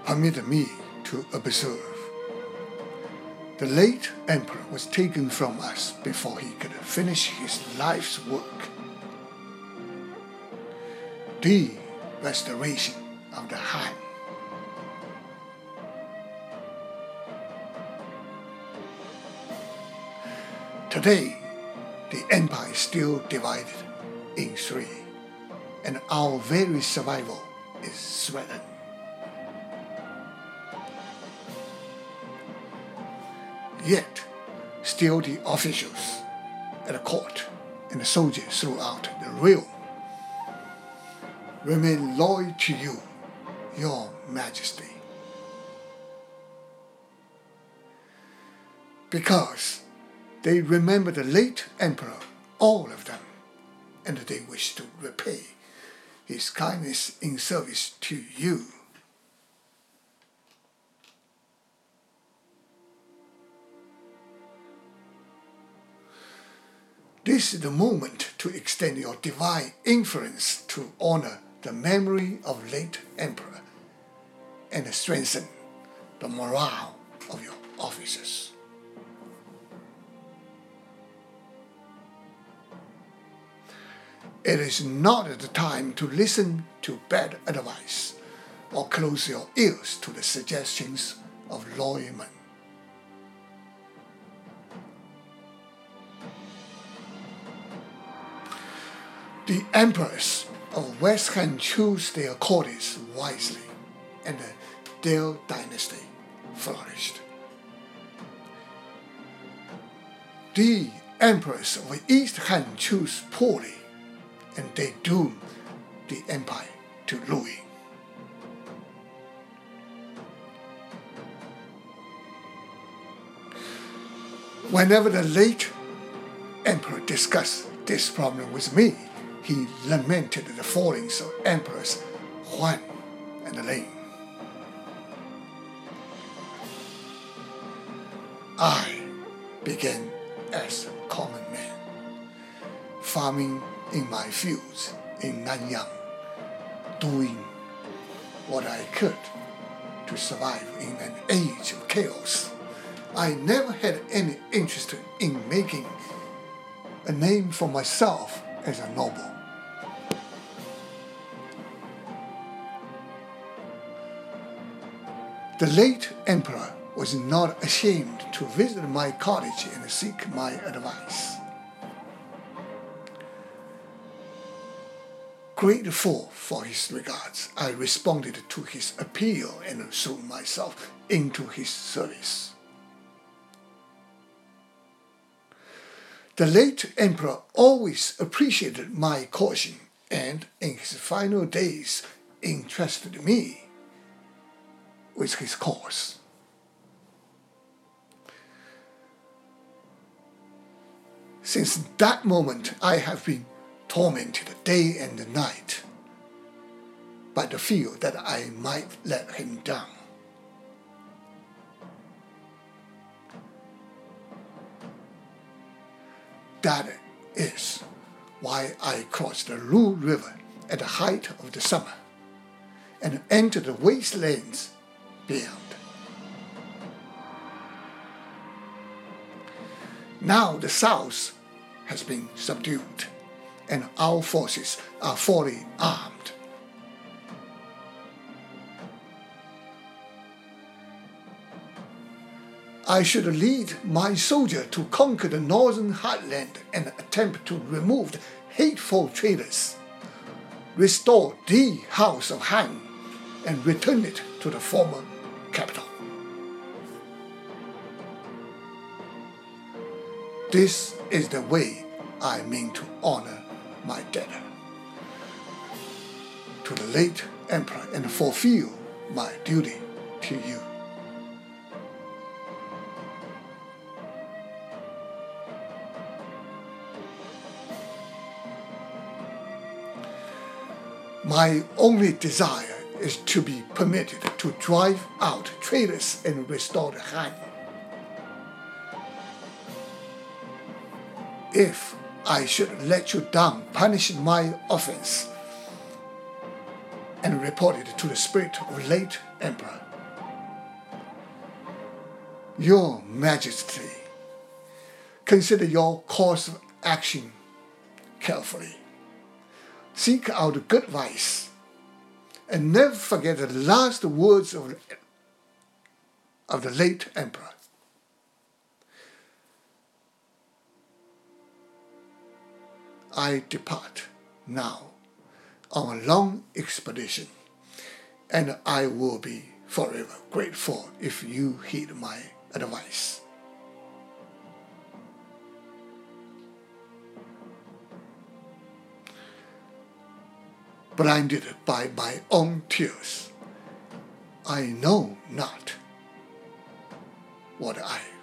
permit me to observe. The late emperor was taken from us before he could finish his life's work. The restoration of the Han. Today, the empire is still divided in three, and our very survival is threatened. Yet, still the officials at the court and the soldiers throughout the realm remain loyal to you, your majesty. Because they remember the late emperor, all of them, and they wish to repay his kindness in service to you. This is the moment to extend your divine influence to honor the memory of late emperor and strengthen the morale of your officers. It is not the time to listen to bad advice or close your ears to the suggestions of loyal men. The emperors of West Han chose their courtiers wisely, and their dynasty flourished. The emperors of East Han chose poorly, and they doomed the empire to ruin. Whenever the late emperor discussed this problem with me, he lamented the fallings of emperors Huan and Ling. I began as a common man, farming in my fields in Nanyang, doing what I could to survive in an age of chaos. I never had any interest in making a name for myself as a noble. The late emperor was not ashamed to visit my cottage and seek my advice. Grateful for his regards, I responded to his appeal and threw myself into his service. The late emperor always appreciated my caution and, in his final days, entrusted me with his cause. Since that moment, I have been tormented day and night by the fear that I might let him down. That is why I crossed the Lu River at the height of the summer and entered the wastelands beyond. Now the south has been subdued, and our forces are fully armed. I should lead my soldier to conquer the northern heartland and attempt to remove the hateful traitors, restore the House of Han, and return it to the former capital. This is the way I mean to honor my debtor to the late emperor and fulfill my duty to you. My only desire is to be permitted to drive out traitors and restore the Han. If I should let you down, punish my offense, and report it to the spirit of late emperor, Your Majesty, consider your course of action carefully. Seek out good advice, and never forget the last words of the late emperor. I depart now on a long expedition, and I will be forever grateful if you heed my advice. Blinded by my own tears, I know not what I